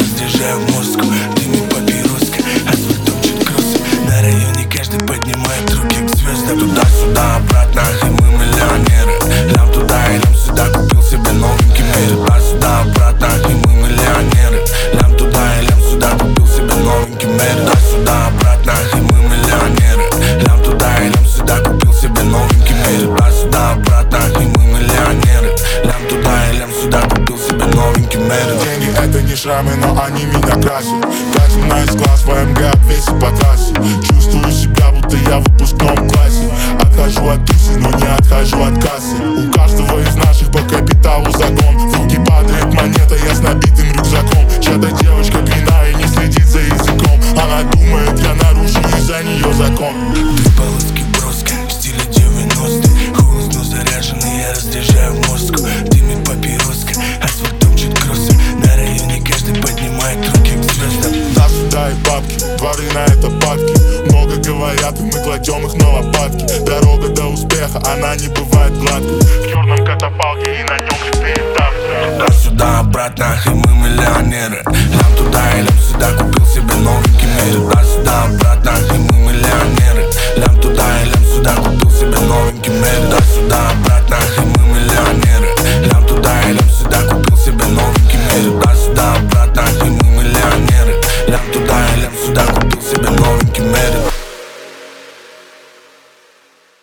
разряжаю мозг. Дымит папироска, асфальт топчет кроссы. На районе каждый поднимает руки к звездам. Туда-сюда, обратно, и мы миллионеры. Лям туда и лям сюда, купил себе новенький мир. Туда-сюда, обратно, и мы миллионеры. Лям туда и лям сюда, купил себе новенький мир. Туда-сюда, обратно, и мы миллионеры. Лям туда и лям сюда, купил себе новенький мир. Туда-сюда, обратно, и мы миллионеры. Лям туда и лям сюда, купил себе новенький мир. Деньги это не шрамы, но они меня красят. Катим на S-класс в АМГ, обвесим по трассе. Чувствую себя, будто я в выпускном классе. Отхожу от тусы, но не отхожу от кассы. У каждого из наших по капиталу загон. В руки падает монета, я с набитым рюкзаком. Чья-то девочка пьяна и не следит за языком. Она думает, я нарушу из-за нее закон. Три полоски броска, стиля 90-х. Холодно заряженный, я разряжаю мозг. Дымит папироска, асфальт топчет кроссы. На районе каждый поднимает руки к звездам. Да, сюда и бабки, дворы на это падки. Много говорят, и мы кладем их на лопатки. Дорога до успеха, она не бывает гладкой. В черном катафалке и на нем 4 этапа. Туда-сюда, обратно, и мы